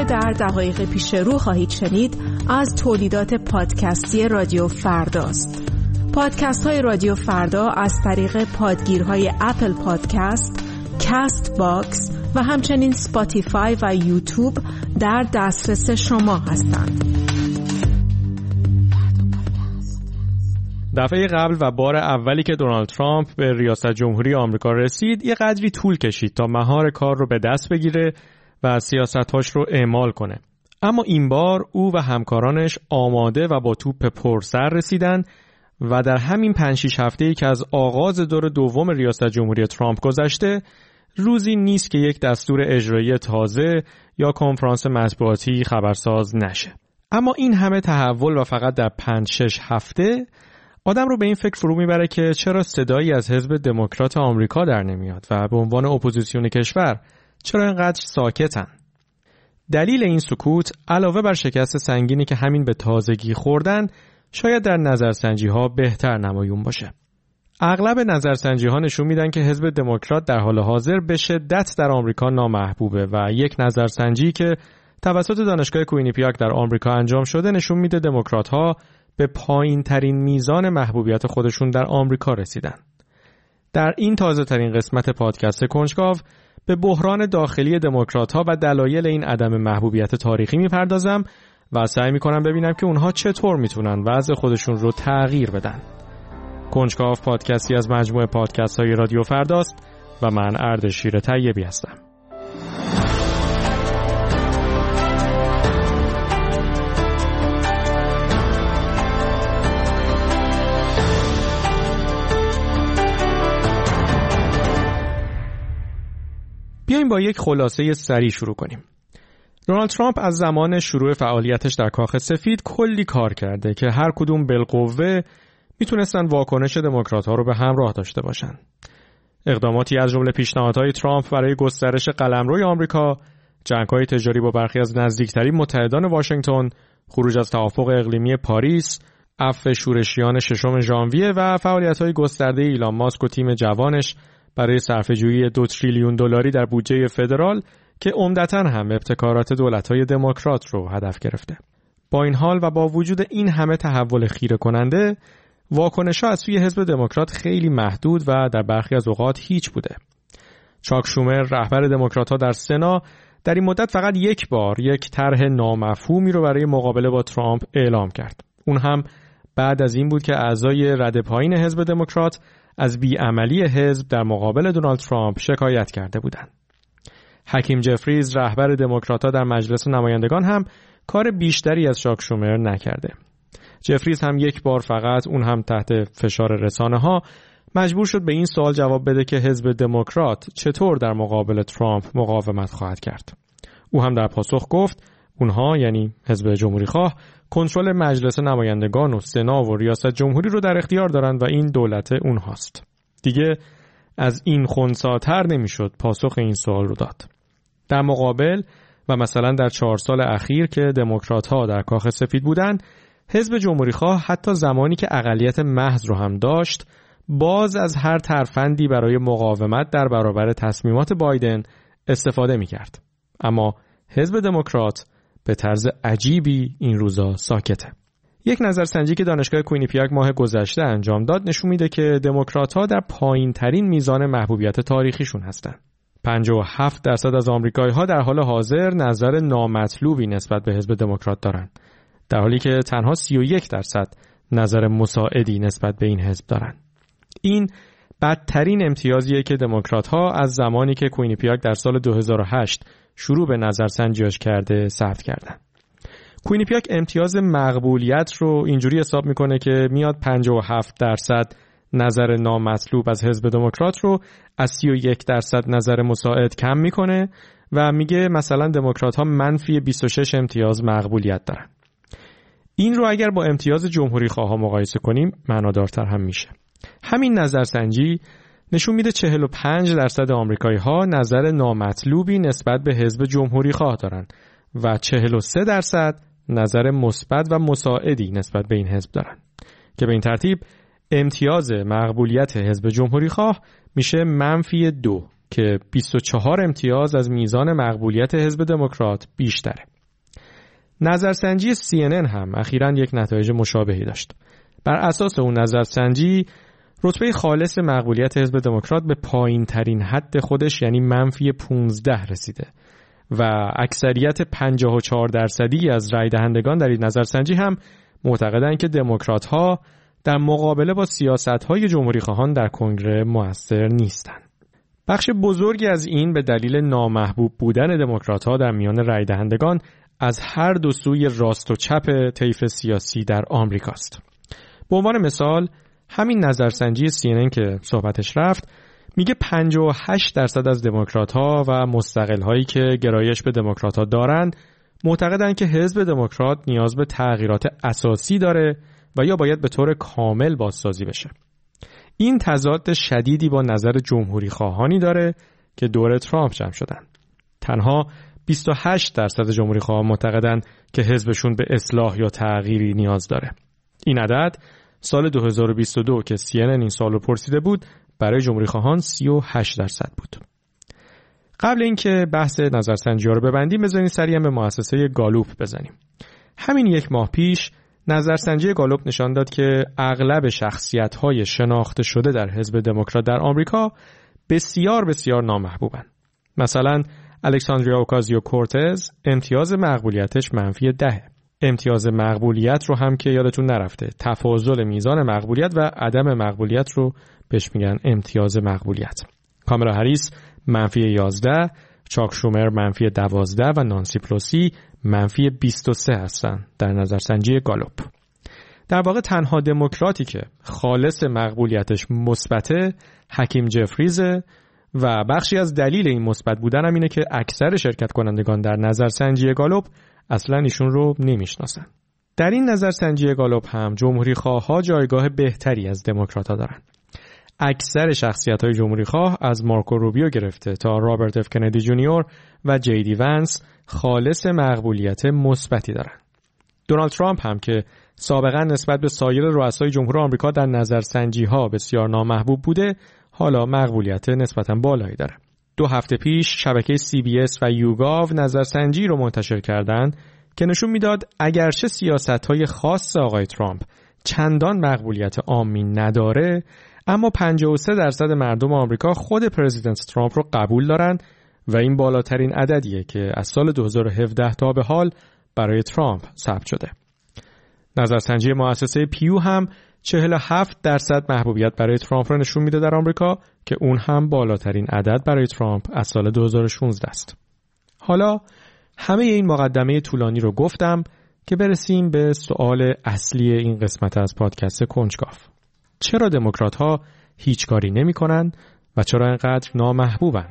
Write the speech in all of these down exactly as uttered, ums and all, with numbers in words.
در دقایق پیش رو خواهید شنید از تولیدات پادکستی رادیو فرداست. پادکست های رادیو فردا از طریق پادگیرهای اپل پادکست، کست باکس و همچنین سپاتیفای و یوتیوب در دسترس شما هستند. دفعه قبل و بار اولی که دونالد ترامپ به ریاست جمهوری آمریکا رسید، یه قدری طول کشید تا مهار کار رو به دست بگیره و سیاست‌هاش رو اعمال کنه. اما این بار او و همکارانش آماده و با توپ پرسر رسیدن و در همین پنج شش هفته‌ای که از آغاز دور دوم ریاست جمهوری ترامپ گذشته، روزی نیست که یک دستور اجرایی تازه یا کنفرانس مطبوعاتی خبرساز نشه. اما این همه تحول و فقط در پنج شش هفته آدم رو به این فکر فرو میبره که چرا صدایی از حزب دموکرات آمریکا در نمیاد و به عنوان اپوزیسیون کشور چرا اینقدر ساکتن؟ دلیل این سکوت علاوه بر شکست سنگینی که همین به تازگی خوردن، شاید در نظرسنجی ها بهتر نمایون باشه. اغلب نظرسنجی ها نشون میدن که حزب دموکرات در حال حاضر به شدت در آمریکا نامحبوبه و یک نظرسنجی که توسط دانشگاه کوینیپیاک در آمریکا انجام شده نشون میده دموکرات ها به پایین ترین میزان محبوبیت خودشون در آمریکا رسیدن. در این تازه ترین قسمت پادکست کنجکاو به بحران داخلی دموکرات ها و دلایل این عدم محبوبیت تاریخی میپردازم و سعی میکنم ببینم که اونها چطور میتونن وضع خودشون رو تغییر بدن. کنجکاو پادکستی از مجموعه پادکست های رادیو فرداست و من اردشیر طیبی هستم. بیاییم با یک خلاصه سریع شروع کنیم. دونالد ترامپ از زمان شروع فعالیتش در کاخ سفید کلی کار کرده که هر کدوم بالقوه میتونستن واکنش دموکرات‌ها رو به همراه داشته باشن. اقداماتی از جمله پیشنهادهای ترامپ برای گسترش قلمروی آمریکا، جنگ‌های تجاری با برخی از نزدیکترین متحدان واشنگتن، خروج از توافق اقلیمی پاریس، عفو شورشیان ششم ژانویه و فعالیت‌های گسترده ایلان ماسک و تیم جوانش برای صرفه‌جویی دو تریلیون دلاری در بودجه فدرال که عمدتاً هم ابتکارات دولت‌های دموکرات رو هدف گرفته. با این حال و با وجود این همه تحول خیره کننده، واکنش‌ها از سوی حزب دموکرات خیلی محدود و در برخی از اوقات هیچ بوده. چاک شومر رهبر دموکرات‌ها در سنا در این مدت فقط یک بار یک طرح نامفهومی رو برای مقابله با ترامپ اعلام کرد. اون هم بعد از این بود که اعضای رده پایین حزب دموکرات از بیعملی حزب در مقابل دونالد ترامپ شکایت کرده بودند. حکیم جفریز رهبر دموکرات‌ها در مجلس نمایندگان هم کار بیشتری از چاک شومر نکرده. جفریز هم یک بار فقط، اون هم تحت فشار رسانه‌ها، مجبور شد به این سوال جواب بده که حزب دموکرات چطور در مقابل ترامپ مقاومت خواهد کرد. او هم در پاسخ گفت اونها، یعنی حزب جمهوری خواه، کنترل مجلس نمایندگان و سنا و ریاست جمهوری رو در اختیار دارند و این دولت اونهاست. دیگه از این خنثی‌تر نمیشد پاسخ این سوال رو داد. در مقابل و مثلا در چهار سال اخیر که دموکرات‌ها در کاخ سفید بودن، حزب جمهوری خواه حتی زمانی که اقلیت محض رو هم داشت، باز از هر ترفندی برای مقاومت در برابر تصمیمات بایدن استفاده می‌کرد. اما حزب دموکرات به طرز عجیبی این روزا ساکته. یک نظرسنجی که دانشگاه کوینیپیاک ماه گذشته انجام داد نشون میده که دموکرات‌ها در پایین‌ترین میزان محبوبیت تاریخیشون هستند. پنجاه و هفت درصد از آمریکایی‌ها در حال حاضر نظر نامطلوبی نسبت به حزب دموکرات دارن، در حالی که تنها سی و یک درصد نظر مساعدی نسبت به این حزب دارن. این بدترین امتیازیه که دموکرات‌ها از زمانی که کوینیپیاک در سال دو هزار و هشت شروع به نظرسنجیاش کرده ثبت کردن. کوینیپیاک امتیاز مقبولیت رو اینجوری حساب میکنه که میاد پنجاه و هفت درصد نظر نامطلوب از حزب دموکرات رو از سی و یک درصد نظر مساعد کم میکنه و میگه مثلا دموکرات‌ها منفی بیست و شش امتیاز مقبولیت دارن. این رو اگر با امتیاز جمهوری خواها مقایسه کنیم معنادارتر هم میشه. همین نظرسنجی نشون میده چهل و پنج درصد آمریکایی‌ها نظر نامطلوبی نسبت به حزب جمهوری خواه دارن و چهل و سه درصد نظر مثبت و مساعدی نسبت به این حزب دارن که به این ترتیب امتیاز مقبولیت حزب جمهوری خواه میشه منفی دو که بیست و چهار امتیاز از میزان مقبولیت حزب دموکرات بیشتره. نظرسنجی سی ان ان هم اخیراً یک نتایج مشابهی داشت. بر اساس اون نظرسنجی رتبه خالص مقبولیت حزب دموکرات به پایین ترین حد خودش یعنی منفی پانزده رسیده و اکثریت پنجاه و چهار درصدی از رای دهندگان در این نظرسنجی هم معتقدند که دموکرات‌ها در مقابله با سیاست‌های جمهوری‌خواهان در کنگره مؤثر نیستند. بخش بزرگی از این به دلیل نامحبوب بودن دموکرات‌ها در میان رای دهندگان از هر دو سوی راست و چپ طیف سیاسی در آمریکاست. به عنوان مثال همین نظرسنجی سی ان ان که صحبتش رفت میگه پنجاه و هشت درصد از دموکرات‌ها و مستقل‌هایی که گرایش به دموکرات‌ها دارند معتقدند که حزب دموکرات نیاز به تغییرات اساسی داره و یا باید به طور کامل بازسازی بشه. این تضاد شدیدی با نظر جمهوری خواهانی داره که دور ترامپ جمع شدن. تنها بیست و هشت درصد جمهوری خواهان معتقدند که حزبشون به اصلاح یا تغییری نیاز داره. این عدد سال دو هزار و بیست و دو که سی ان ان این سال رو پرسیده بود برای جمهوری خواهان سی و هشت درصد بود. قبل اینکه بحث نظرسنجی‌ها رو ببندیم بذارین سریع به مؤسسه گالوپ بزنیم. همین یک ماه پیش نظرسنجی گالوپ نشان داد که اغلب شخصیت‌های شناخته شده در حزب دموکرات در آمریکا بسیار بسیار نامحبوبن. مثلا الکساندریا اوکازیو کورتز امتیاز مقبولیتش منفی ده. امتیاز مقبولیت رو هم که یادتون نرفته، تفاضل میزان مقبولیت و عدم مقبولیت رو بهش میگن امتیاز مقبولیت. کامالا هریس منفی یازده، چاک شومر منفی دوازده و نانسی پلوسی منفی بیست و سه هستن در نظرسنجی گالوپ. در واقع تنها دموکراتی که خالص مقبولیتش مثبته حکیم جفریزه و بخشی از دلیل این مثبت بودن هم اینه که اکثر شرکت کنندگان در نظرسنجی گالوپ اصلا ایشون رو نمیشناسن. در این نظرسنجی گالوپ هم جمهوری خواه‌ها جایگاه بهتری از دموکرات‌ها دارن. اکثر شخصیت‌های جمهوری خواه از مارکو روبیو گرفته تا رابرت اف کندی جونیور و جی دی ونس خالص مقبولیت مثبتی دارن. دونالد ترامپ هم که سابقا نسبت به سایر رؤسای جمهور آمریکا در نظرسنجی‌ها بسیار نامحبوب بوده، حالا مقبولیت نسبتاً بالایی داره. دو هفته پیش شبکه سی بی اس و یوگاو نظرسنجی رو منتشر کردند که نشون میداد اگرچه سیاست‌های خاص آقای ترامپ چندان مقبولیت عامی نداره، اما پنجاه و سه درصد مردم آمریکا خود پرزیدنت ترامپ رو قبول دارن و این بالاترین عددیه که از سال دو هزار و هفده تا به حال برای ترامپ ثبت شده. نظرسنجی مؤسسه پیو هم چهل و هفت درصد محبوبیت برای ترامپ رو نشون میده در آمریکا که اون هم بالاترین عدد برای ترامپ از سال دو هزار و شانزده است. حالا همه این مقدمه طولانی رو گفتم که برسیم به سوال اصلی این قسمت از پادکست کنجکاو. چرا دموکرات‌ها هیچ کاری نمی‌کنن و چرا اینقدر نامحبوبن؟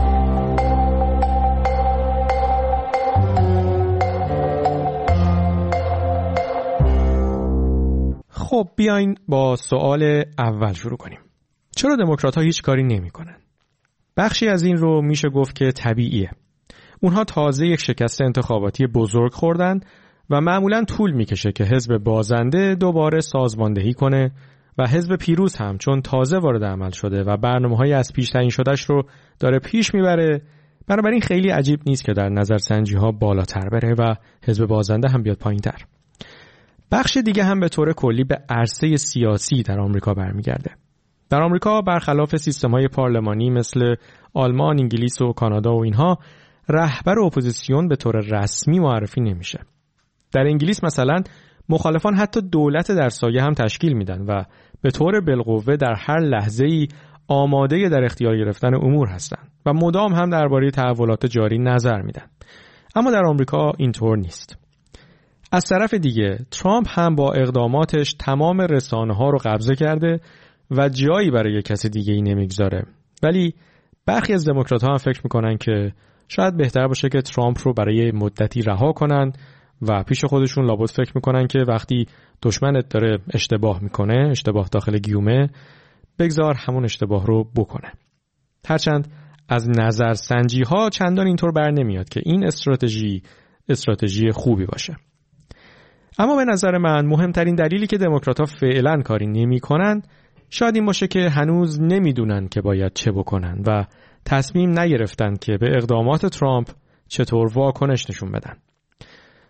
خب بیاین با سوال اول شروع کنیم. چرا دموکرات‌ها هیچ کاری نمی‌کنن؟ بخشی از این رو میشه گفت که طبیعیه. اونها تازه یک شکست انتخاباتی بزرگ خوردن و معمولاً طول میکشه که حزب بازنده دوباره سازماندهی کنه و حزب پیروز هم چون تازه وارد عمل شده و برنامه‌های از پیش تعیین شده‌اش رو داره پیش میبره، بنابراین خیلی عجیب نیست که در نظرسنجی‌ها بالاتر بره و حزب بازنده هم بیاد پایین‌تر. بخش دیگه هم به طور کلی به عرصه سیاسی در آمریکا برمیگرده. در آمریکا برخلاف سیستم‌های پارلمانی مثل آلمان، انگلیس و کانادا و اینها، رهبر اپوزیسیون به طور رسمی معرفی نمیشه. در انگلیس مثلا مخالفان حتی دولت در سایه هم تشکیل میدن و به طور بالقوه در هر لحظه‌ای آماده در اختیار گرفتن امور هستن و مدام هم درباره تحولات جاری نظر میدن. اما در آمریکا اینطور نیست. از طرف دیگه ترامپ هم با اقداماتش تمام رسانه‌ها رو قبضه کرده و جایی برای کسی دیگه ای نمیگذاره. ولی برخی از دموکرات‌ها هم فکر میکنن که شاید بهتر باشه که ترامپ رو برای مدتی رها کنن و پیش خودشون لابد فکر میکنن که وقتی دشمنت داره اشتباه میکنه، اشتباه داخل گیومه، بگذار همون اشتباه رو بکنه. هرچند از نظرسنجی ها چندان اینطور بر نمیاد که این استراتژی استراتژی خوبی باشه. اما به نظر من مهمترین دلیلی که دموکرات‌ها فعلا کاری نمیکنن شاید این باشه که هنوز نمیدونن که باید چه بکنن و تصمیم نگرفتن که به اقدامات ترامپ چطور واکنش نشون بدن.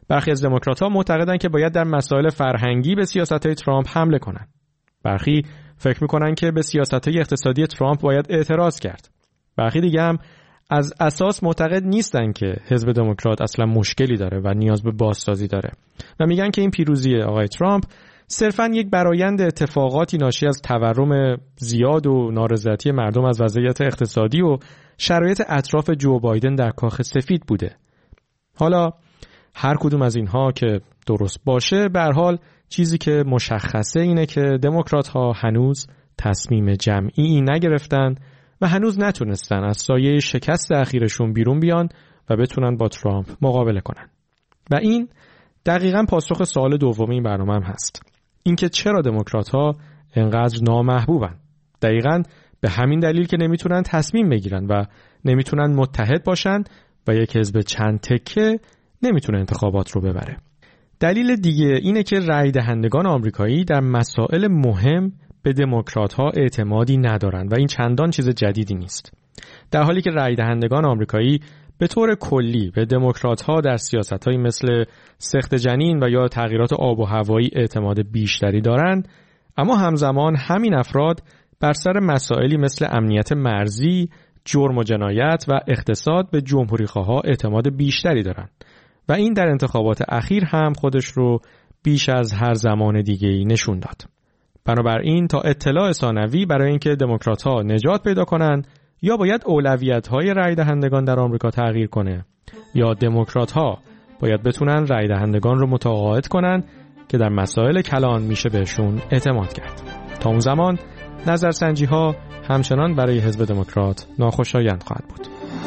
برخی از دموکرات‌ها معتقدند که باید در مسائل فرهنگی به سیاست‌های ترامپ حمله کنند. برخی فکر می‌کنند که به سیاست‌های اقتصادی ترامپ باید اعتراض کرد. برخی دیگه هم از اساس معتقد نیستن که حزب دموکرات اصلا مشکلی داره و نیاز به بازسازی داره و میگن که این پیروزی آقای ترامپ صرفاً یک برآیند اتفاقاتی ناشی از تورم زیاد و نارضایتی مردم از وضعیت اقتصادی و شرایط اطراف جو بایدن در کاخ سفید بوده. حالا هر کدوم از اینها که درست باشه، به هر حال چیزی که مشخصه اینه که دموکرات‌ها هنوز تصمیم جمعی نگرفتن و هنوز نتونستن از سایه شکست اخیرشون بیرون بیان و بتونن با ترامپ مقابله کنن. و این دقیقاً پاسخ سوال دوم این برنامه هم هست. اینکه چرا دموکرات‌ها انقدر نامحبوبن؟ دقیقاً به همین دلیل که نمیتونن تصمیم بگیرن و نمیتونن متحد باشن و یک حزب چند تکه نمیتونه انتخابات رو ببره. دلیل دیگه اینه که رای دهندگان آمریکایی در مسائل مهم به دموکرات‌ها اعتمادی ندارن و این چندان چیز جدیدی نیست. در حالی که رای دهندگان آمریکایی به طور کلی به دموکرات‌ها در سیاست‌هایی مثل سقط جنین و یا تغییرات آب و هوایی اعتماد بیشتری دارند، اما همزمان همین افراد بر سر مسائلی مثل امنیت مرزی، جرم و جنایت و اقتصاد به جمهوری‌خواها اعتماد بیشتری دارند و این در انتخابات اخیر هم خودش رو بیش از هر زمان دیگه‌ای نشون داد. بنابراین تا اطلاع ثانوی برای اینکه دموکرات‌ها نجات پیدا کنن، یا باید اولویت‌های رای دهندگان در آمریکا تغییر کنه، یا دموکرات‌ها باید بتونن رای دهندگان رو متقاعد کنن که در مسائل کلان میشه بهشون اعتماد کرد. تا اون زمان نظرسنجی‌ها همچنان برای حزب دموکرات ناخوشایند خواهد بود.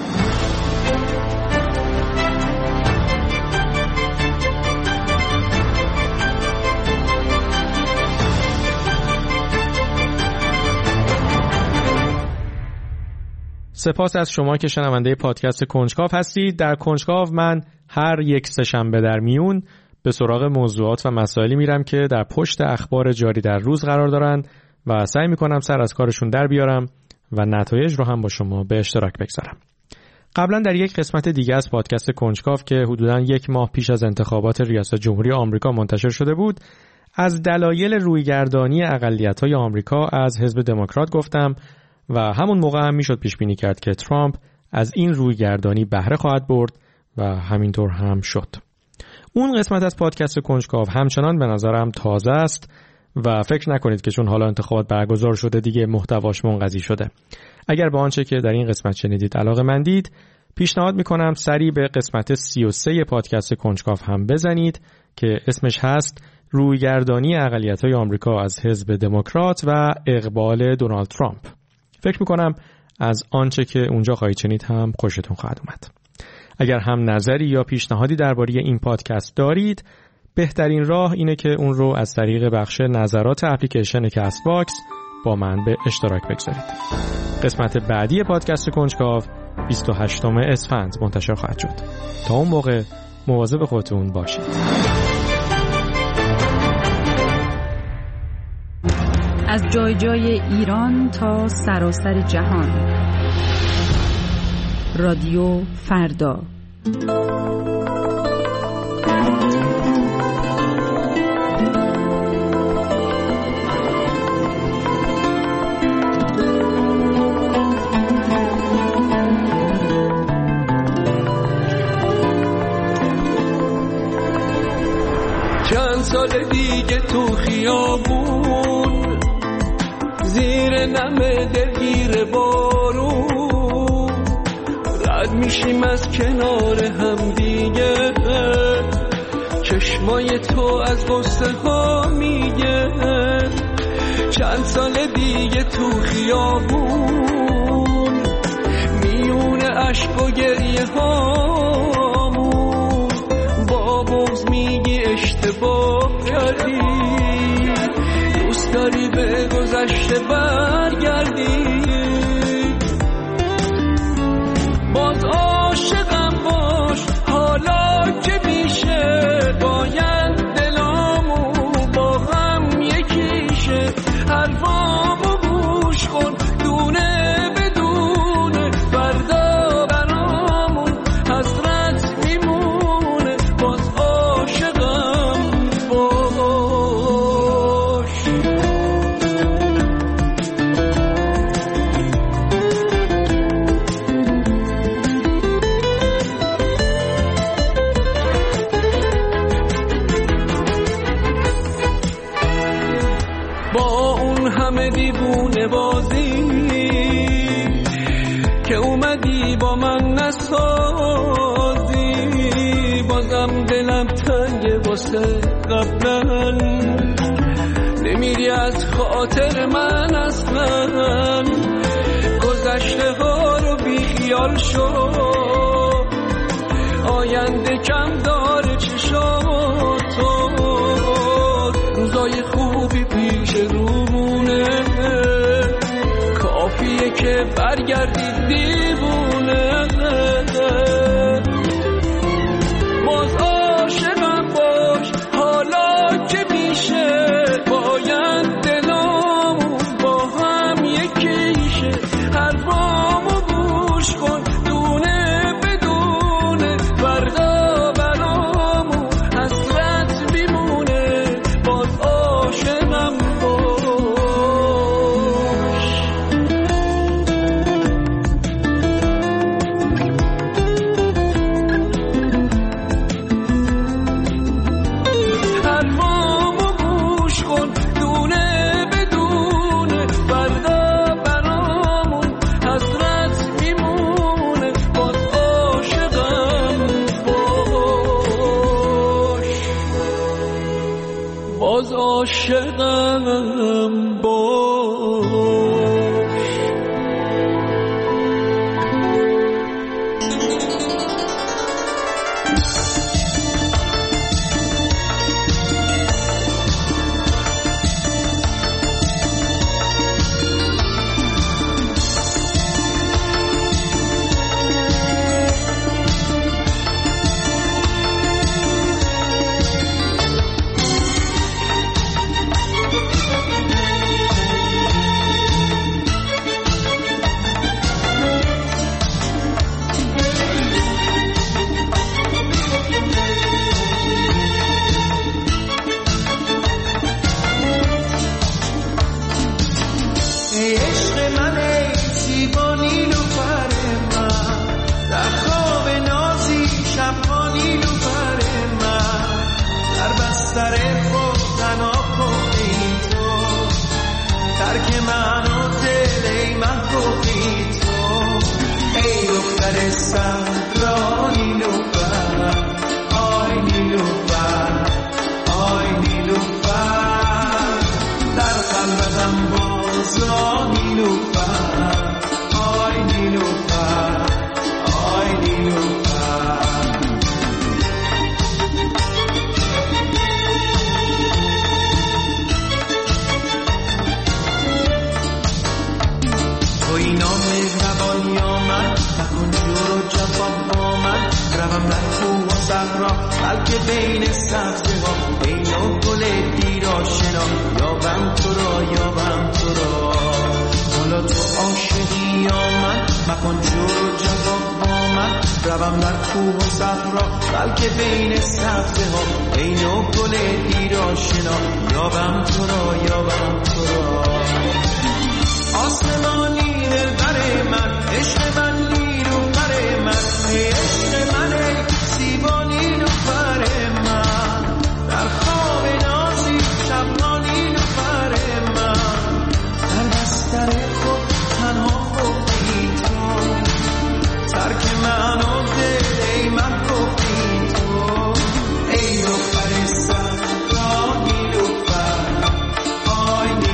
سپاس از شما که شنونده پادکست کنجکاو هستید. در کنجکاو من هر یک سه‌شنبه در میون به سراغ موضوعات و مسائلی میرم که در پشت اخبار جاری در روز قرار دارن و سعی میکنم سر از کارشون در بیارم و نتایج رو هم با شما به اشتراک بگذارم. قبلا در یک قسمت دیگه از پادکست کنجکاو که حدوداً یک ماه پیش از انتخابات ریاست جمهوری آمریکا منتشر شده بود، از دلایل رویگردانی اقلیت‌های آمریکا از حزب دموکرات گفتم و همون موقع هم میشد پیش بینی کرد که ترامپ از این رویگردانی بهره خواهد برد و همینطور هم شد. اون قسمت از پادکست کنجکاو همچنان به نظرم تازه است و فکر نکنید که چون حالا انتخابات برگزار شده دیگه محتواش منقضی شده. اگر به آنچه که در این قسمت شنیدید علاقه‌مندید، پیشنهاد میکنم سریع به قسمت سی و سه پادکست کنجکاو هم بزنید که اسمش هست رویگردانی اقلیت‌های آمریکا از حزب دموکرات و اقبال دونالد ترامپ. فکر میکنم از آنچه که اونجا خواهید شنید هم خوشتون خواهد اومد. اگر هم نظری یا پیشنهادی درباره این پادکست دارید، بهترین راه اینه که اون رو از طریق بخش نظرات اپلیکیشن کست باکس با من به اشتراک بگذارید. قسمت بعدی پادکست کنجکاو بیست و هشتم اسفند منتشر خواهد شد. تا اون موقع مواظب خودتون باشید. از جای جای ایران تا سراسر جهان، رادیو فردا. چند سال دیگه تو خیابون زیر نم دلگیر بارون رد میشیم از کنار هم دیگه، چشمای تو از غصه ها میگه. چند سال دیگه تو خیابون میونه عشق و گریه هامون با بغض میگی اشتباه کردی، دوست داری به گذشته برگردی. باز عاشقم باش حالا که میشه، باید دلامو با هم یکیشه. حرفامو گوش کن دونه بدونه، فردا برامون حسرت میمونه. باز همه دیوونه بازی که اومدی با من نسازی، بازم دلم تنگه واسه قبلا، نمیری از خاطر من اصلا، گذشته ها رو بی خیال شو، آینده کم داره چشاتو، روزای خوبی پیش رومونه، کافیه که برگردی دیوونه، باز عاشقم باش حالا که میشه، باید دلامون با هم یکیشه، حرفامو گوش کن دونه بدونه، فردا برامون حسرت بیمونه، باز عاشقم باش. حرفامو گوش کن دونه بدونه، فردا برامون حسرت میمونه، باز عاشقم باش، باز عاشقم باش. ای عشق من ای زیبا نیلوفر من، در خواب نازی شبها نیلوفر من، در بستر خود تنها کفی تو، ترک من و دل ای محبوبی تو، ای دختر صحرا نیلوفر، آی نیلوفر، آی نیلوفر، در قلبم بازا نیلوفر، آی نیلوفر، آی نیلوفر. توی نام مهربانی آمد، نکن جور و جفا با من، روم در کوه و صحرا بلکه بین سبزه ها، بین و گل دیر آشنا، یابم تو را یابم تو را، حالا تو عاشقی آمد، مکن جور و جفا با من، روم در کوه و صحرا بلکه بین سبزه ها، بین و گل دیر آشنا، یابم تو را یابم تو را. آسمانی دلبر من، عشق من نیلوفر من، ای عشق من ای زیبا نیلوفر من، در خواب نازی شبها نیلوفر من، در بستر خود تنها خوبی تو، ترک من و دل ای محبوبی تو، ای دختر صحرا نیلوفر، آی نیلوفر.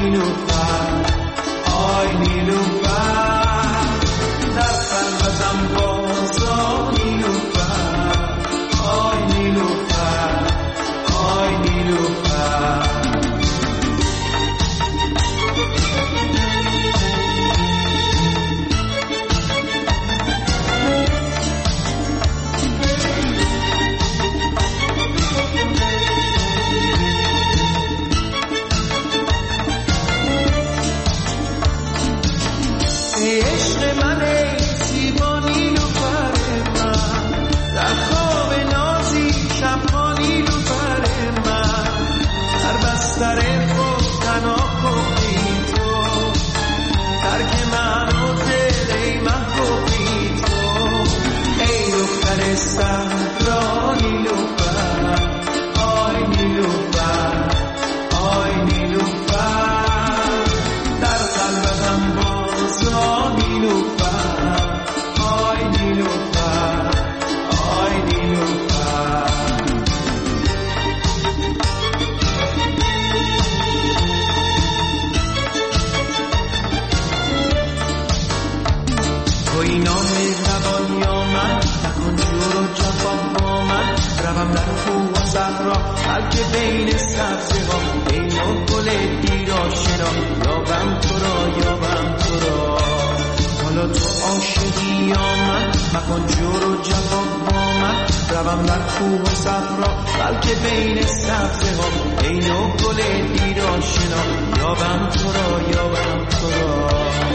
صحرا بلکه بین سبزه ها بین و گل دیر آشنا یابم تو را یابم تو را حالا تو عاشقی یا من مکن جور و جفا با من روم در کوه و صحرا بلکه بین سبزه ها بین و گل دیر آشنا یابم تو را یابم تو را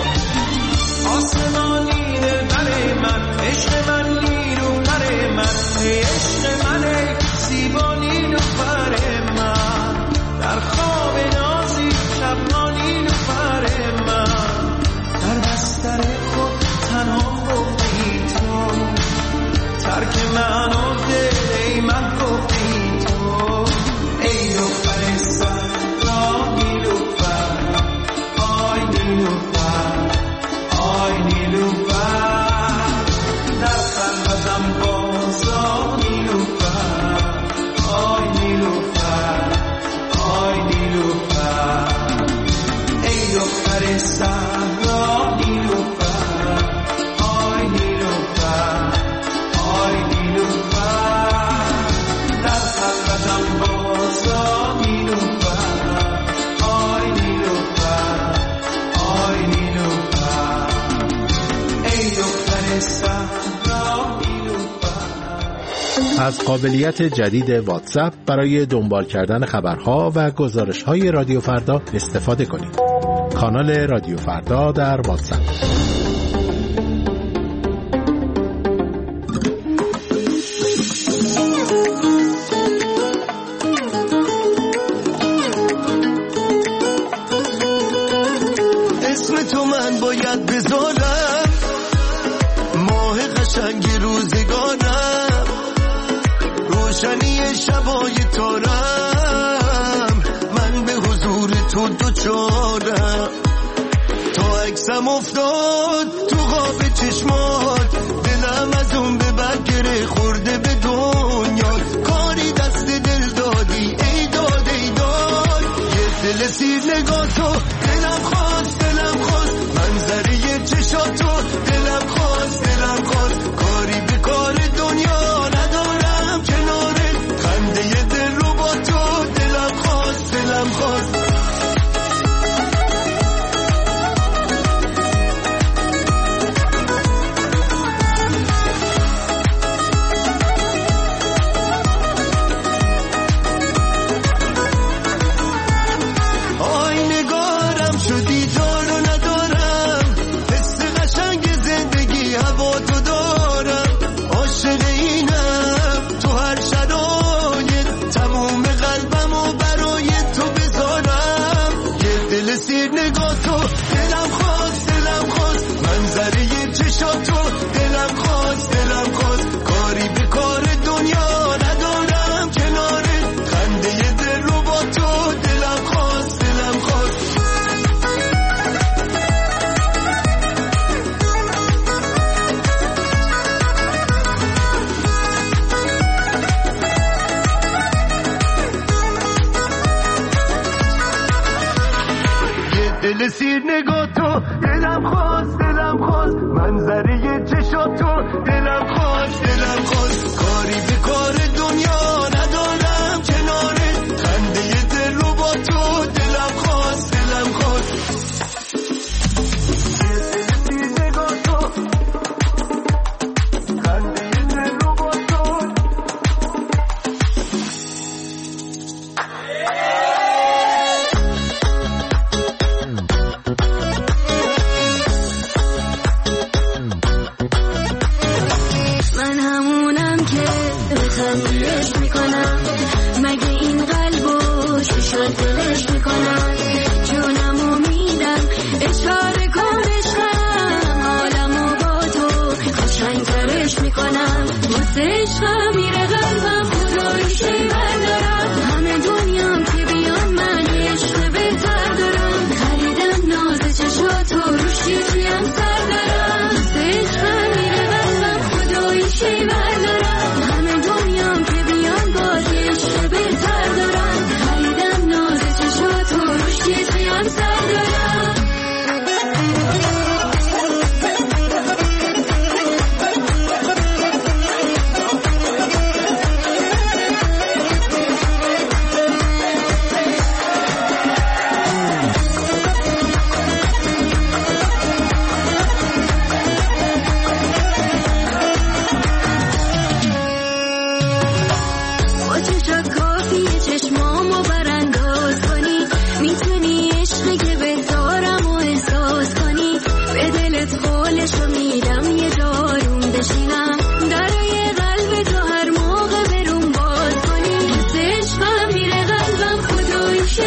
آسمانی دلبر من عشق من نیلوفر من ای عشق من ای زیبا نیلوفر من در خواب نازی شب نیلوفر من در بستر خود تنها گفتی تو ترک من و دل ای من گفتی تو ای لوفر صحرا نیلوفر آی نیلوفر آی نیلوفر در خلوتم بازا نیلوفر آی نیلوفر آی نیلوفر ای دختر صحرا نیلوفر آی نیلوفر آی نیلوفر در خلوتم بازا نیلوفر آی نیلوفر آی نیلوفر ای دختر صحرا نیلوفر. از قابلیت جدید واتساپ برای دنبال کردن خبرها و گزارش‌های رادیو فردا استفاده کنید. کانال رادیو فردا در واتساپ. اسم تو من باید بذارم ماه قشنگ روزگارم روشنی شبای تارم من به حضور تو دوچارم تا عکسم افتاد تو خواب چشمات دلم از اون به برگره خورده به دنیا کاری دست دل دادی ای داد ای داد یه دل سیر نگاه تو دلم خواست دلم خواست منظره چشاتو دلم خواست دلم خواست کاری به کار دنیا ندارم کنارت خنده دل رو با تو دلم خواست دلم خواست دل سیر نگاه تو دلم خواست دلم خواست منظره چشات تو دلم خواست دلم خواست کاری به کار دنیا ندارم کنارت خنده دل رو با تو دلم خواست دلم خواست دل سیر نگاه تو خنده دل رو با تو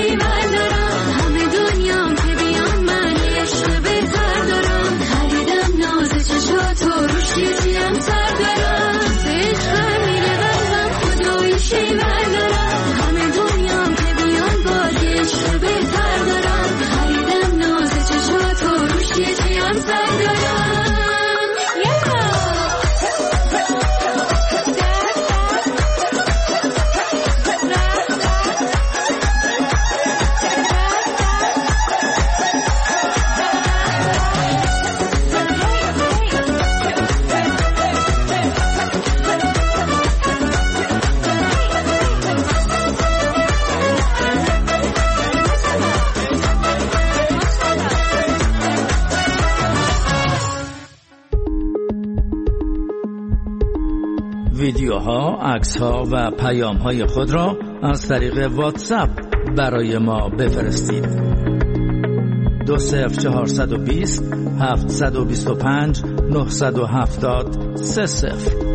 شیون دارم، همه دنیام که بیان من عشق بهتر دارم، خریدم ناز چشاتو روش چیزیم تر دارم، عشق میره قلبم خدای شیون دارم، همه دنیام که بیان باز عشق بهتر دارم، خریدم ناز چشاتو روش چیزیم تر دارم. ویدیوها، عکس‌ها و پیام‌های خود را از طریق واتساپ برای ما بفرستید. دو صفر چهارصد و بیست هفتصد و بیست و پنج نهصد و هفتاد سه صفر.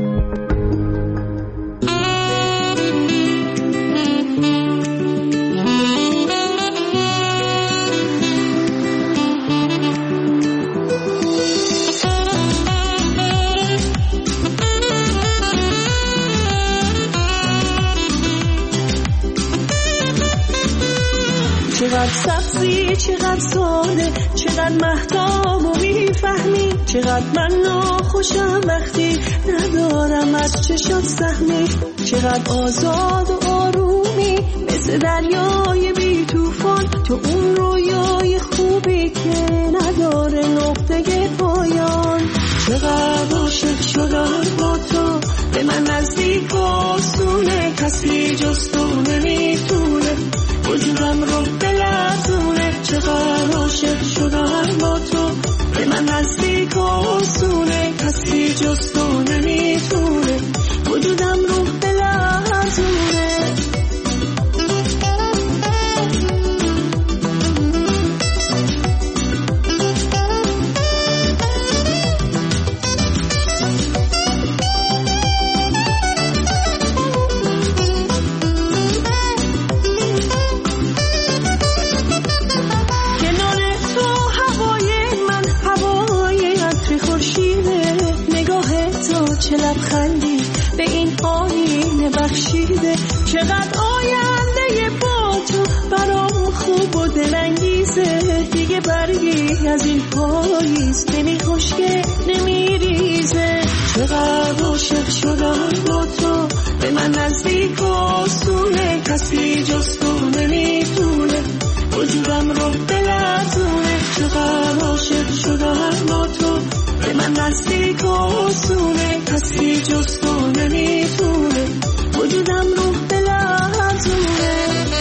چقدر سبزی، چقدر ساده، چقدر مهتاب و میفهمی، چقدر من ناخوشم وقتی ندارم از چشات سهمی، چقدر آزاد و آرومی مثل دریای بی توفان، تو اون رویای خوبی که نداره نقطه پایان. چقدر عاشق شدم با تو، به من نزدیک و آسونه، کسی جز تو نمیتونه وجودم رو بلرزونه. چقدر عاشق شدم با تو، به من نزدیک و آسونه، کسی جز تو نمیتونه وجودم رو بلرزونه. چه لبخندی به این آینه بخشیده، چقدر آینده با تو برام خوب و دلانگیزه. دیگه برگی از این پاییز نمی خشکه نمی ریزه. چقدر عاشق شدم با تو، به من نزدیک و آسونه، کسی جز تو نمیتونه وجودم رو بلرزونه. چقدر عاشق شدم با تو، به من نزدیک و آسونه، کسی جز تو نمیتونه وجودم رو بلرزونه.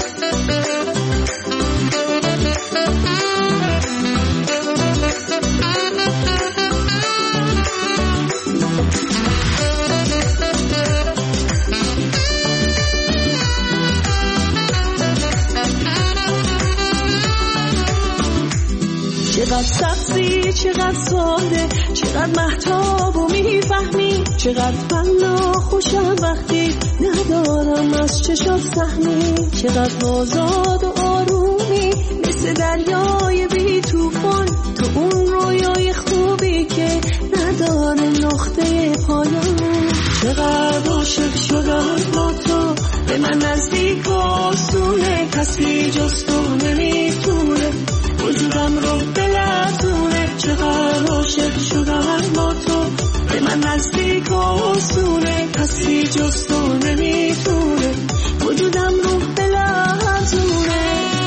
چقدر سبزی، چقدر ساده، چقدر مهتاب و میفهمی، چقدر من ناخوشم وقتی ندارم از چشات سهمی، چقدر آزاد و آرومی مثل دریای بی توفان، تو اون رویای خوبی که نداره نقطه پایان. چقدر عاشق شدم با تو، به من نزدیک و آسونه، کسی جز تو نمیتونه وجودم رو بلرزونه. چقدر عاشق شدم با تو، به من نزدیک و آسونه، کسی جز تو نمیتونه وجودم رو بلرزونه.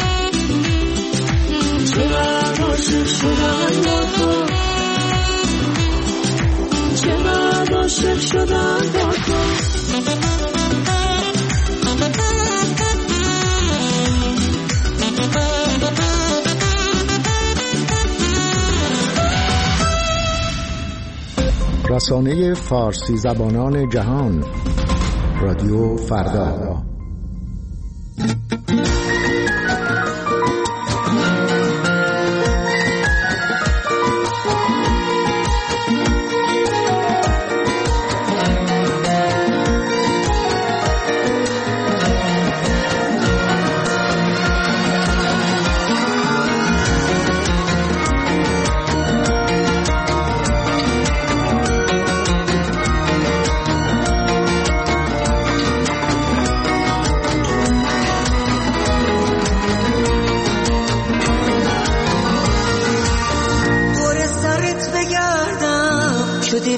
چقدر عاشق شدم با تو، چقدر عاشق شدم با تو. رسانه فارسی زبانان جهان، رادیو فردا.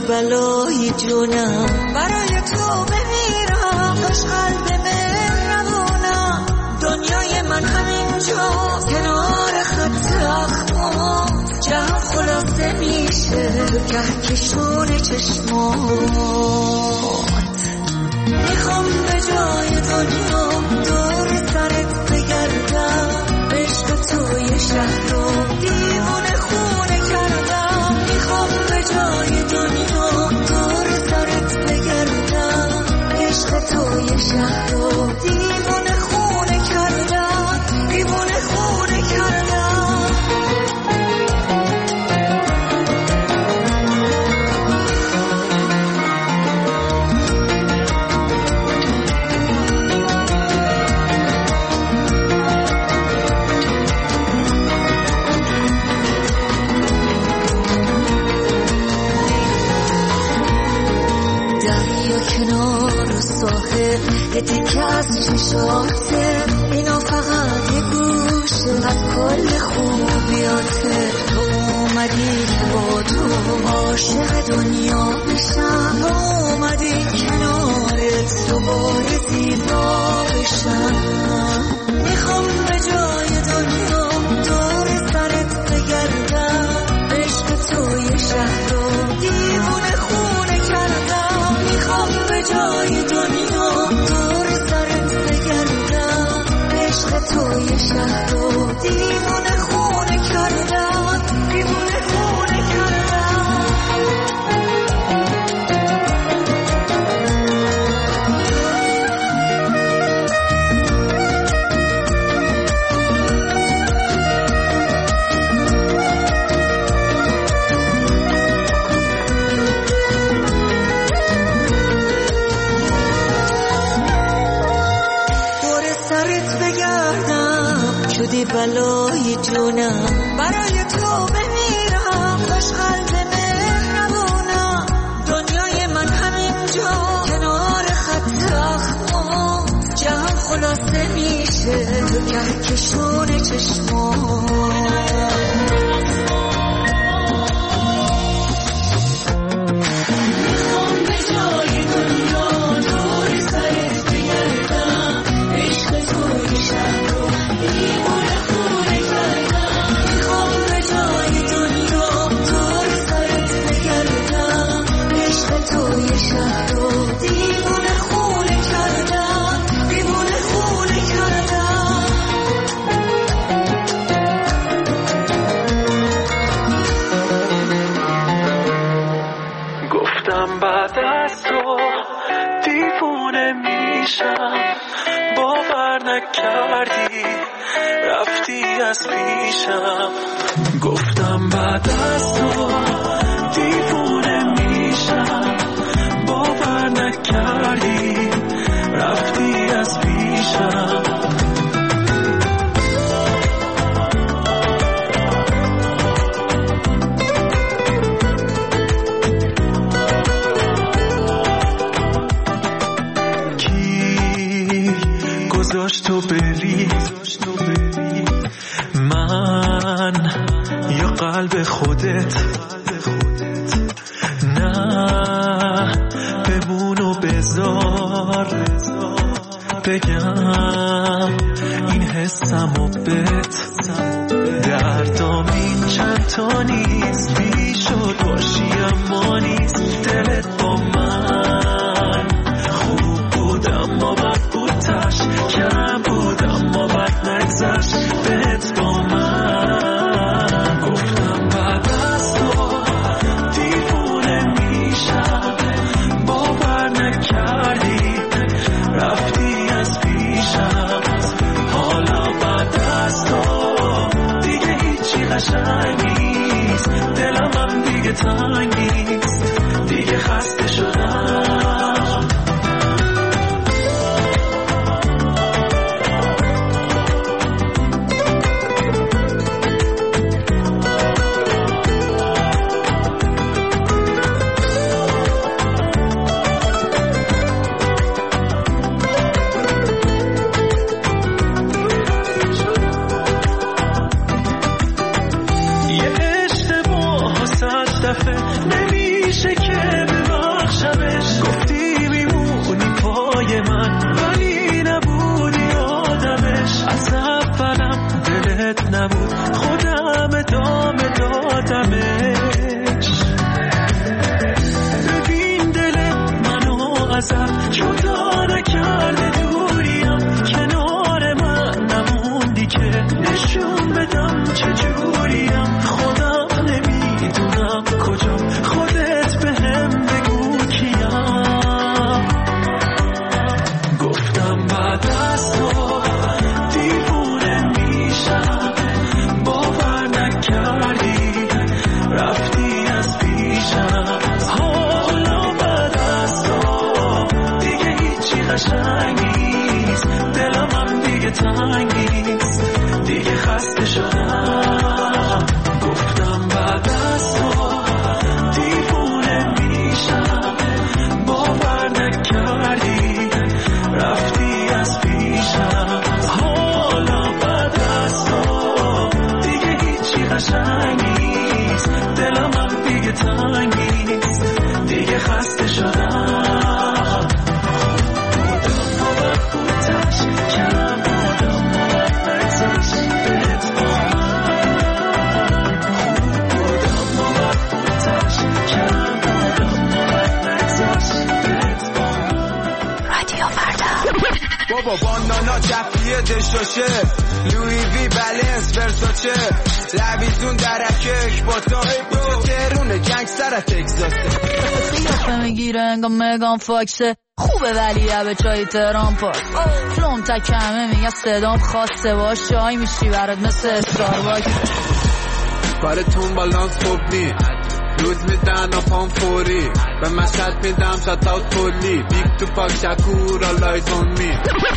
بلای جونم برای تو بمیرم، خوش قلب مهربونم. دنیای من همینجا کنار خط اخمام، جهان خلاصه میشه کهکشون چشمات. میخوام به جای دنیا دور سرت بگردم، عشق توی شهر رو دیوونه خونه کردم. میخوام به جای دنیا دور سرت بگردم، عشق توی شهر رو دیوونه خونه کردم، دیوونه خونه کردم. دیگه از چشاته اینا فقط یه گوشه از کل خوبیاته. تو اومدی که با تو عاشق دنیا بشم، اومدی کنارت دوباره زیبا بشم. میخوام به جای دنیا دور سرت بگردم، عشق توی شهر رو دیوونه خونه کردم. میخوام به جای دنیا توی شهر رو دیوونه خونه کردم، دیوونه خونه کردم. شدی بلای جونم برای تو بمیرم، خوش قلب مهربونم. دنیای من همینجا کنار خط اخمام، جهان خلاصه میشه کهکشون چشمام. بعد از تو دیوونه میشم، باور نکردی رفتی از پیشم. گفتم بعد از تو دیوونه میشم، باور نکردی رفتی از پیشم. گذاشت تو بری من یا قلب خودت؟ نه بمون و بذار بگم این حسم و بت. دردام این چند تا نیست، بیشد باشی اما نیست. دلت با من خوب بود اما بد بود، تش کم بود اما بد نگذشت بهت با من. گفتم بعد از تو دیوونه میشم، باور نکردی رفتی از پیشم. حالا بعد از تو دیگه هیچی قشنگ نیست، دلم هم دیگه تنگ نیست، دیگه دلت نبود خودم ادامه دادمش. ببین دل منو ازت جدا نکرده دوریم، کنار من نموندی که نشون بدم چجوریم. خودم نمیدونم کجام، خودت بهم بگو کیم. گفتم بعد از تو دیوونه میشم، باور نکردی رفتی از پیشم. حالا بعد از تو دیگه هیچی قشنگ نیست، دلم هم دیگه تنگ نیست، دیگه خسته شدم. گفتم بعد از تو دیوونه میشم، باور نکردی رفتی از پیشم. حالا بعد از تو دیگه هیچی قشنگ نیست، دلم هم دیگه تنگ نیست، دیگه خسته شدم. بابا بانانا جفیه دشاشه، لوی وی بلنس ورساچه، لویزون درکش با تا ایبرو تهرونه گنگستر تگزاسه. قیافه میگیره انگا مگان فاکسه، خوبه ولی به چای تهران پاک. فلوم تکمه میگه صدام خواسته باش، چای میشی برات مثل استارباکس. کارتون بالانس خوب نی، روز میدن و پام فوری، به مشهد میدم شات اوت کلی، بیگ تو پاک شکور آلایز اون می.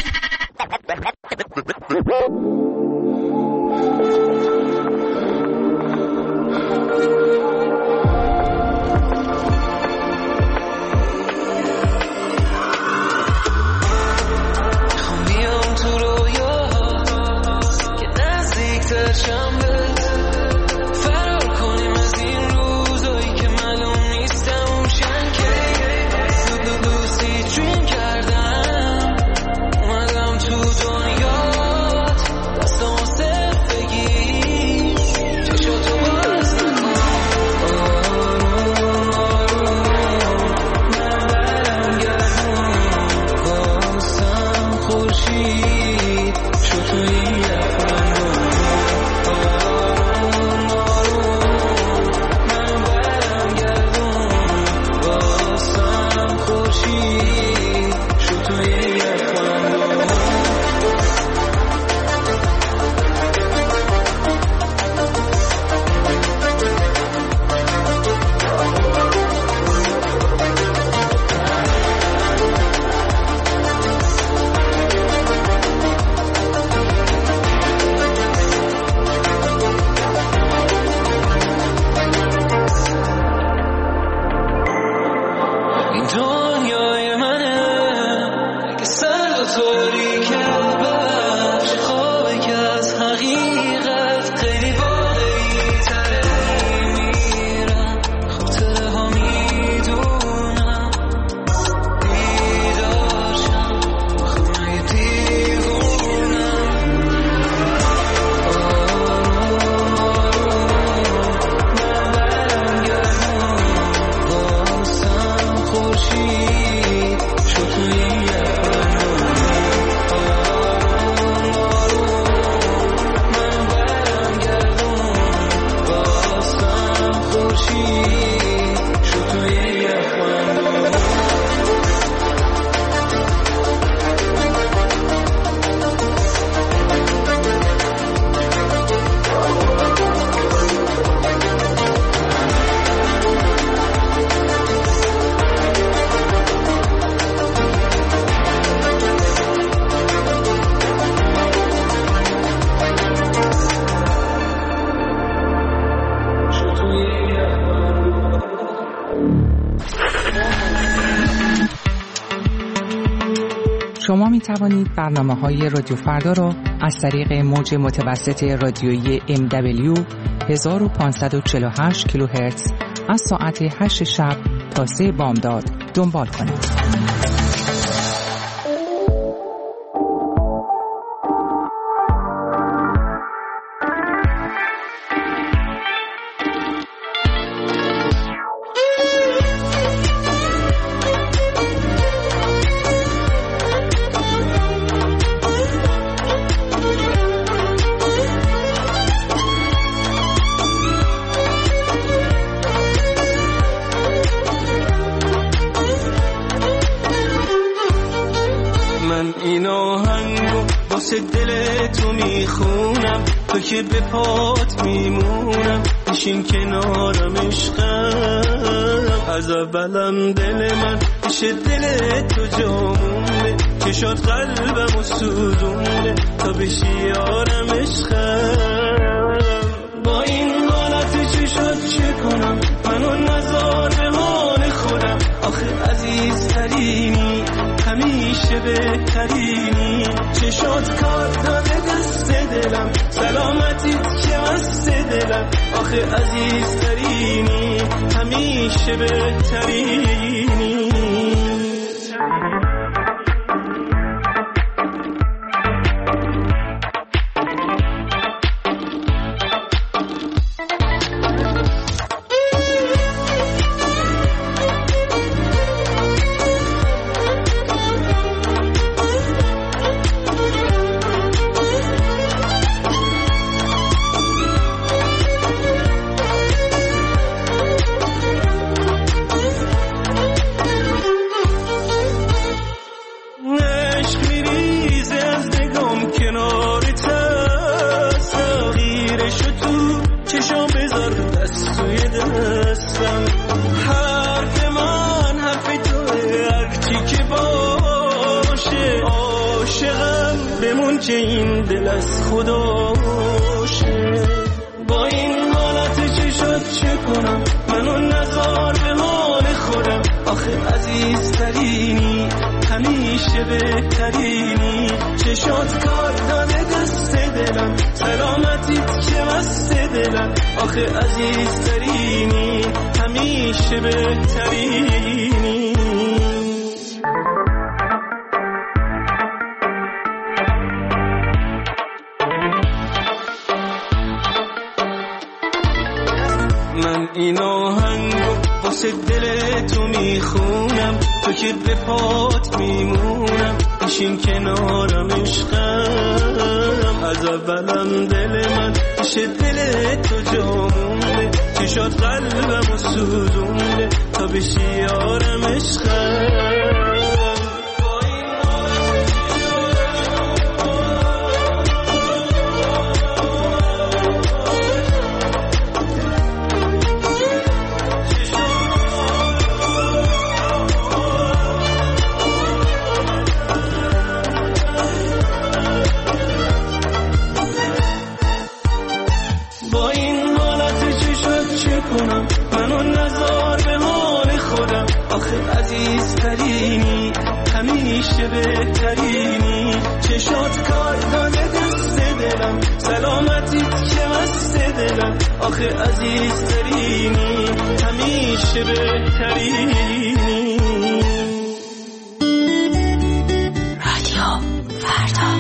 میام تو رویا که نزدیک ترشم بهت، فرار کنیم از این روزایی که معلوم نیستم اوشن که زود و دوستی جون کردم. اومدم تو دنیات دستم صرف بگی، چشاتو باز نکن. آروم آروم من برم گردون، واسم خورشید شد توی شما می توانید برنامه‌های رادیو فردا را از طریق موج متوسط رادیویی ام دبلیو هزار و پانصد و چهل و هشت کیلوهرتز از ساعت هشت شب تا سه بامداد دنبال کنید. میخونم، تو که به پات میمونم، بشین کنارم عشقم. از اولم دل من پیش دل تو جامونه، چشات قلبمو سوزونه تا بشی یارم عشقم. با این حالت چشات چه کنم، منو نذار به حال خودم. آخه عزیزترینی، همیشه بهترینی، چشات کار داده دست دلم، سلامتیت که مست دلم. آخه عزیزترینی، همیشه بهترینی. که این دل از خداشه. با این حالت چشات چه کنم، منو نذار به حال خودم. آخه عزیزترینی، همیشه بهترینی، چشات کار داده دست دلم، سلامتیت که مست دلم. آخه عزیزترینی، همیشه بهترینی. من این آهنگو واسه دل تو میخونم، تو که به پات میمونم، بشین کنارم عشقم. از اولم دل من پیش دل تو جامونه، چشات قلبمو سوزونه تا بشی یارم عشقم. منو نذار به حال خودم. آخه عزیزترینی، همیشه بهترینی، چشات کار داده دست دلم، سلامتیت که مست دلم. آخه عزیزترینی، همیشه بهترینی. رادیو فردا.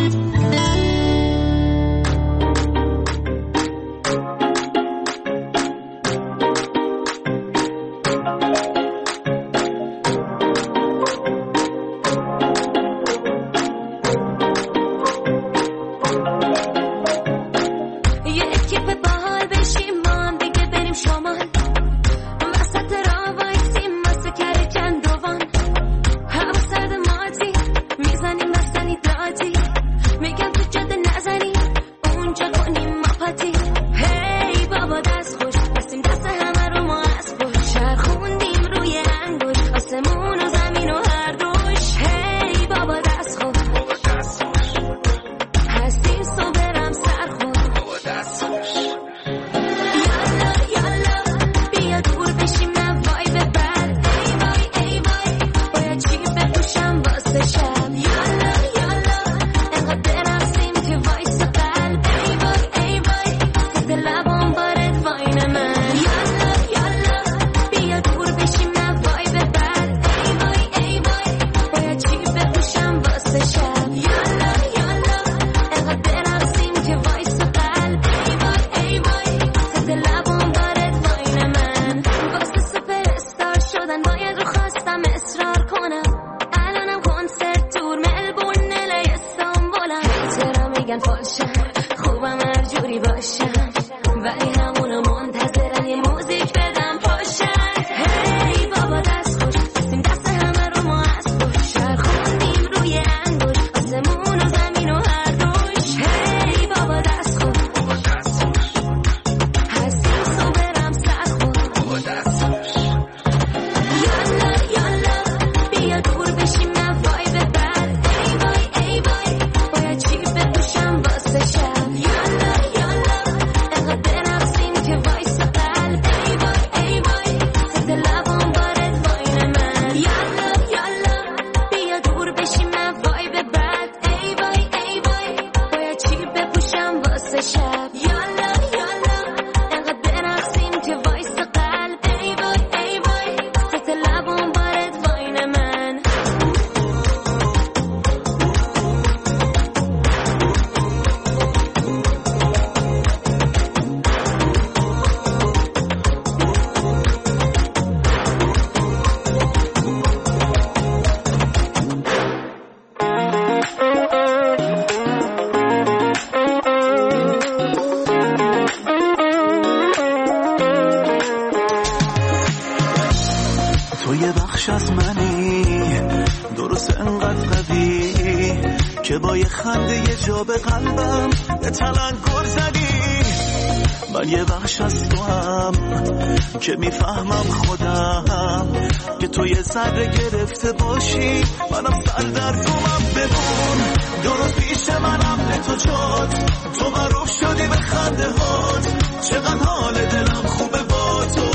خنده یه جا به قلبم یه تلنگر زدی. من یه بخش از تو هم که میفهمم خودم که تو یه ذره گرفته باشی منم سر در دومم. ببون درست پیش منم به تو جاد تو معروف شدی به خنده هات. چقدر حال دلم خوبه با تو.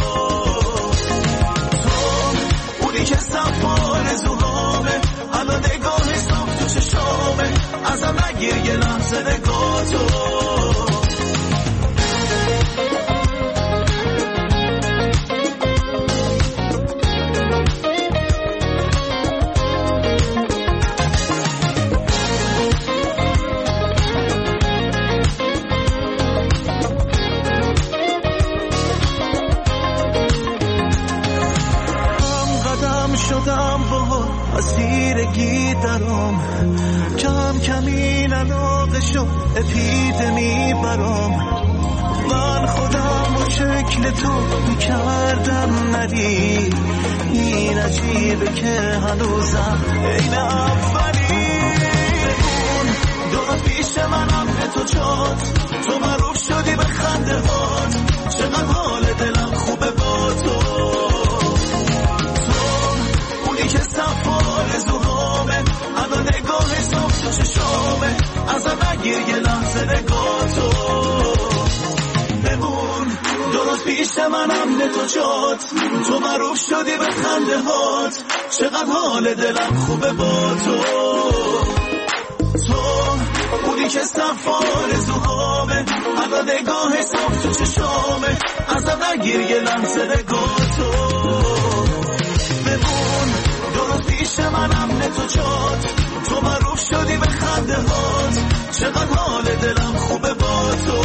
تو اونی که سفار زوهامه الان نگاه صاف تو چشامه. ازم نگیر یه لحظه نگاه تو. شدم با اسیرگی درام کم کم این علاقه شد اپیدمی برام. من خودم با شکل تو میکردم ندی. این عجیبه که هنوزم این اولی. بگون درست پیش منم به تو جاد تو معروف شدی به خنده هات. چقدر حال دلم خوبه با تو. که سفار زوهامه الان نگاه صاف تو چشامه. ازم نگیر یه لحظه نگاه تو. بمون درست پیش منم به تو جات تو معروف شدی به خنده هات. چقدر حال دلم خوبه با تو. تو اونی که سفار زوهامه الان نگاه صاف تو چشامه. ازم نگیر یه لحظه نگاه تو. بمون درست پیش منم به تو جاد تو معروف شدی به خنده هات. چقدر حال دلم خوبه با تو.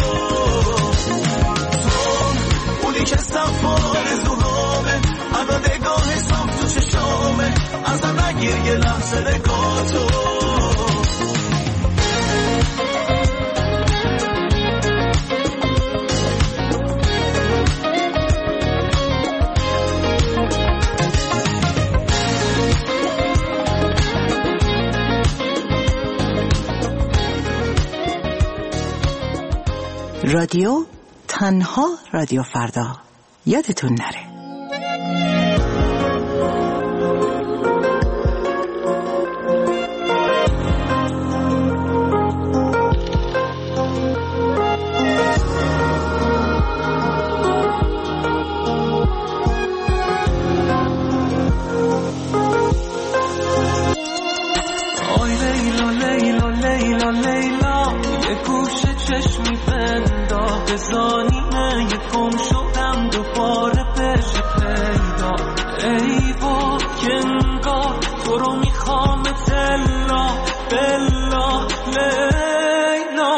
تو اونی که سفار زوهامه الان نگاه صاف تو چشامه. ازم نگیر یه لحظه نگاه تو. رادیو تنها رادیو فردا. یادتون نره. آی لیلا لیلا لیلا لیلا یه گوشه چشمی بندا بزانیمه یه گم شدم دوباره بشه پیدا. ای با که انگار تو رو میخوام تلا بلا لیلا.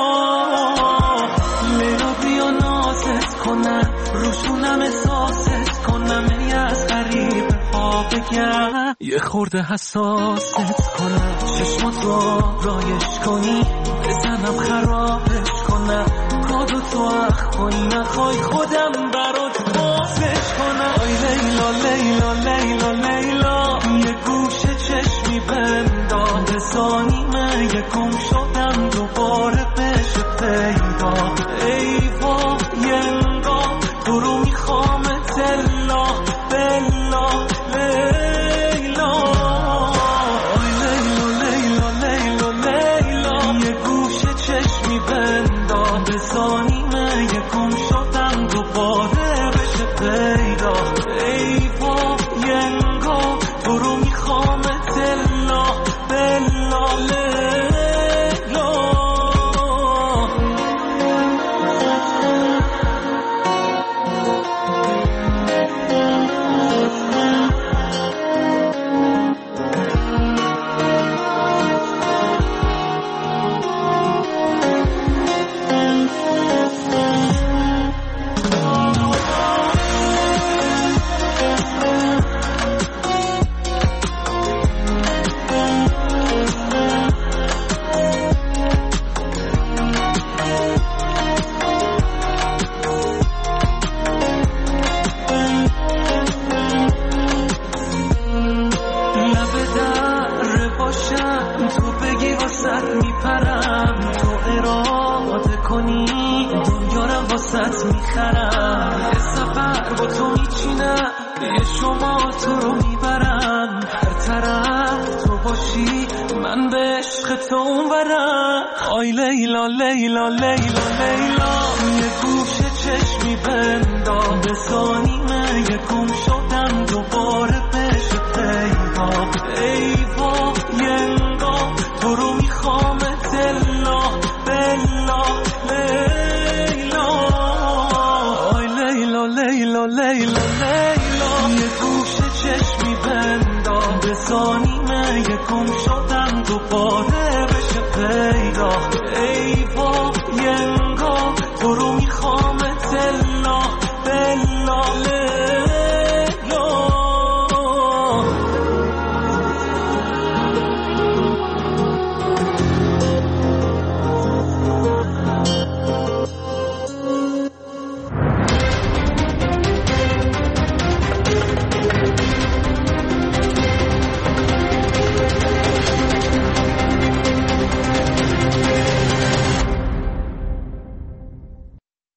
لیلا بیا نازت کنم روشونم احساست کنم. ای از غریب ها بگم یه خورده حساست کنم. چشماتو رایش کنی بزنم خرابش کنم. کادو تو اخ کنی نخوای خودم برات بازش کنم. آی لیلا لیلا لیلا لیلا یه گوشه چشمی بندا بزانیمه یه گم شدم دوباره بشه پیدا. ای با یه انگار تو رو میخوام تلا بلا لیلا. آی لیلا لیلا لیلا لیلا یه گوشه چشمی بندا بزانیمه یه گم شدم دوباره بشه پیدا. ای با یه انگار تو رو میخوام تلا بلا واسط میخرم، یه سفر با تو میچینم، یه شما تو رو میبرم، هر طرف تو باشی من به عشق تو اونورم. آی لیلا لیلا لیلا لیلا، یه گوشه چشمی بندام به ثانیمه، یه گم شدم دوباره بشه پیدا. ای با یه انگاه تو رو میخوام دلا بلا لیلا. آی لیلا لیلا لیلا لیلا، یه گوشه چشمی بندام به ثانیمه، یه گم شدم دوباره بشه پیدا. ای با